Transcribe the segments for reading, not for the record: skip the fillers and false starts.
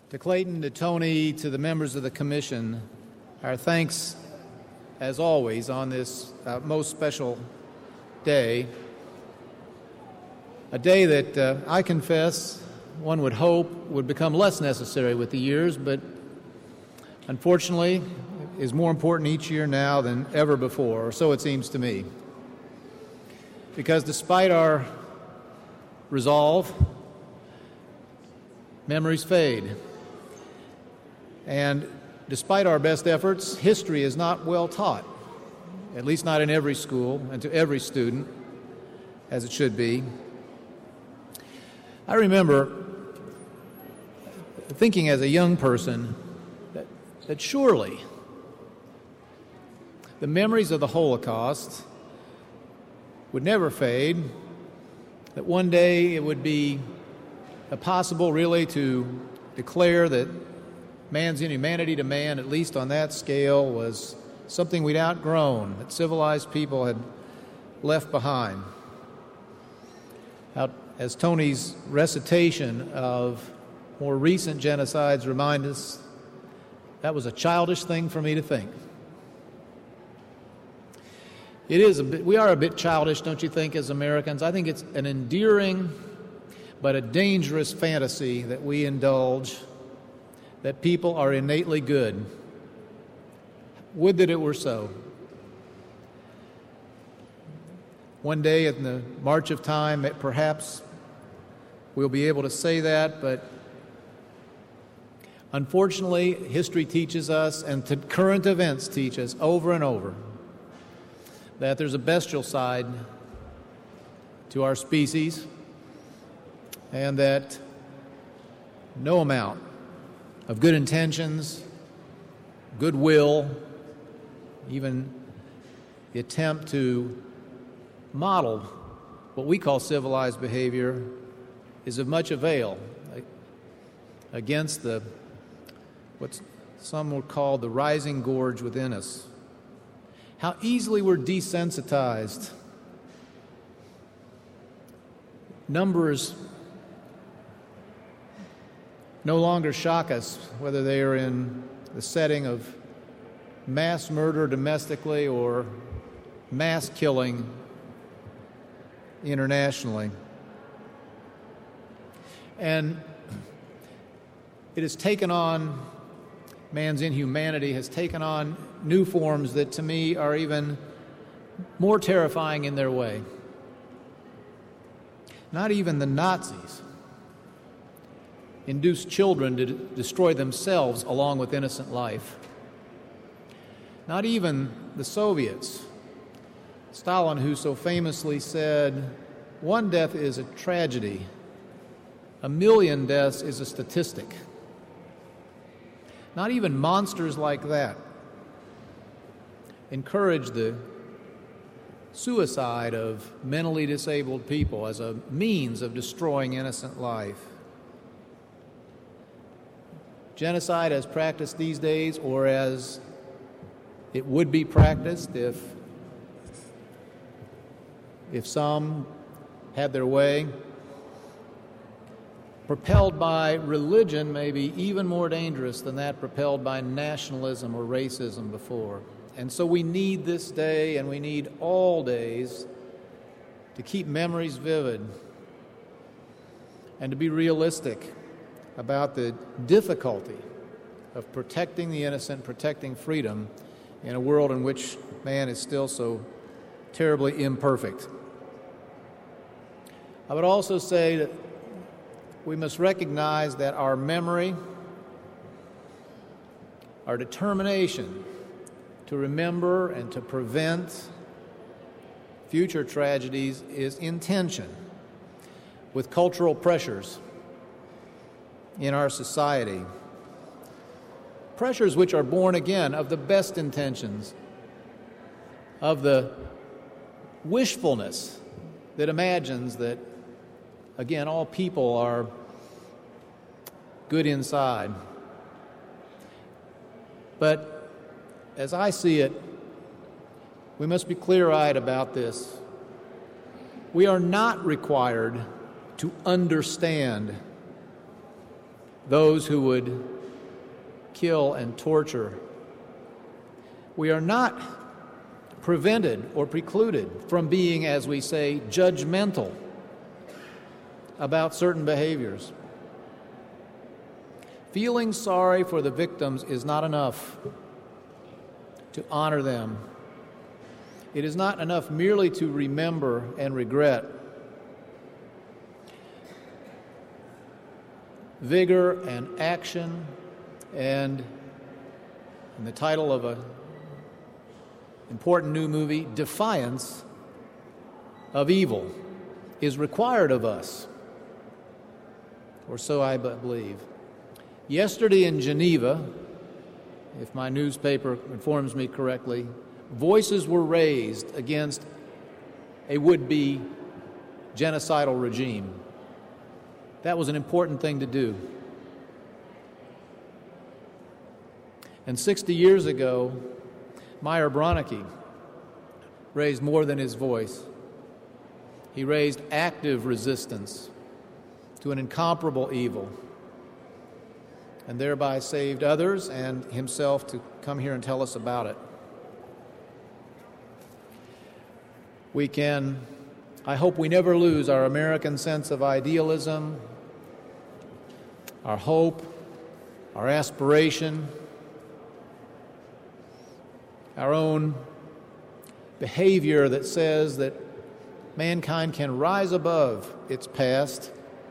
To Clayton, to Tony, to the members of the Commission, our thanks, as always, on this most special day, a day that I confess one would hope would become less necessary with the years, but unfortunately is more important each year now than ever before, or so it seems to me. Because despite our resolve, memories fade. And despite our best efforts, history is not well taught, at least not in every school and to every student, as it should be. I remember thinking as a young person that surely the memories of the Holocaust would never fade, that one day it would be possible really to declare that man's inhumanity to man, at least on that scale, was something we'd outgrown, that civilized people had left behind. As Tony's recitation of more recent genocides remind us, that was a childish thing for me to think. We are a bit childish, don't you think, as Americans? I think it's an endearing but a dangerous fantasy that we indulge, that people are innately good. Would that it were so. One day in the march of time, perhaps we'll be able to say that, but unfortunately, history teaches us, and current events teach us over and over, that there's a bestial side to our species, and that no amount of good intentions, goodwill, even the attempt to model what we call civilized behavior is of much avail against what some would call the rising gorge within us. How easily we're desensitized. Numbers no longer shock us, whether they are in the setting of mass murder domestically or mass killing internationally. And it has taken on, man's inhumanity has taken on new forms that to me are even more terrifying in their way. Not even the Nazis induced children to destroy themselves along with innocent life. Not even the Soviets. Stalin, who so famously said, "One death is a tragedy, 1,000,000 deaths is a statistic." Not even monsters like that encourage the suicide of mentally disabled people as a means of destroying innocent life. Genocide as practiced these days, or as it would be practiced if some had their way, propelled by religion, may be even more dangerous than that propelled by nationalism or racism before. And so we need this day, and we need all days, to keep memories vivid and to be realistic about the difficulty of protecting the innocent, protecting freedom in a world in which man is still so terribly imperfect. I would also say that we must recognize that our memory, our determination to remember and to prevent future tragedies is in tension with cultural pressures in our society. Pressures which are born, again, of the best intentions, of the wishfulness that imagines that, again, all people are good inside. But as I see it, we must be clear-eyed about this. We are not required to understand those who would kill and torture. We are not prevented or precluded from being, as we say, judgmental about certain behaviors. Feeling sorry for the victims is not enough to honor them. It is not enough merely to remember and regret. Vigor and action, and in the title of an important new movie, Defiance of Evil, is required of us, or so I believe. Yesterday in Geneva, if my newspaper informs me correctly, voices were raised against a would-be genocidal regime. That was an important thing to do. And 60 years ago, Meyer Branecke raised more than his voice. He raised active resistance to an incomparable evil, and thereby saved others and himself to come here and tell us about it. I hope we never lose our American sense of idealism, our hope, our aspiration, our own behavior that says that mankind can rise above its past,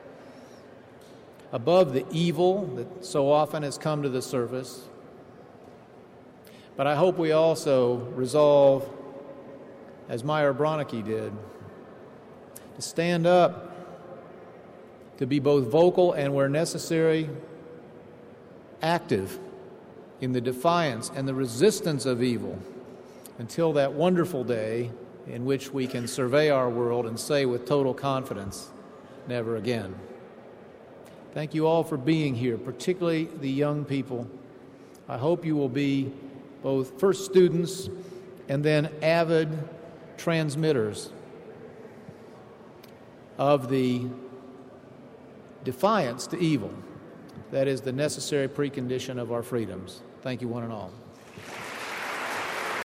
above the evil that so often has come to the surface. But I hope we also resolve, as Meyer Branecke did, to stand up, to be both vocal and, where necessary, active in the defiance and the resistance of evil until that wonderful day in which we can survey our world and say with total confidence, never again. Thank you all for being here, particularly the young people. I hope you will be both first students and then avid transmitters of the defiance to evil that is the necessary precondition of our freedoms. Thank you, one and all.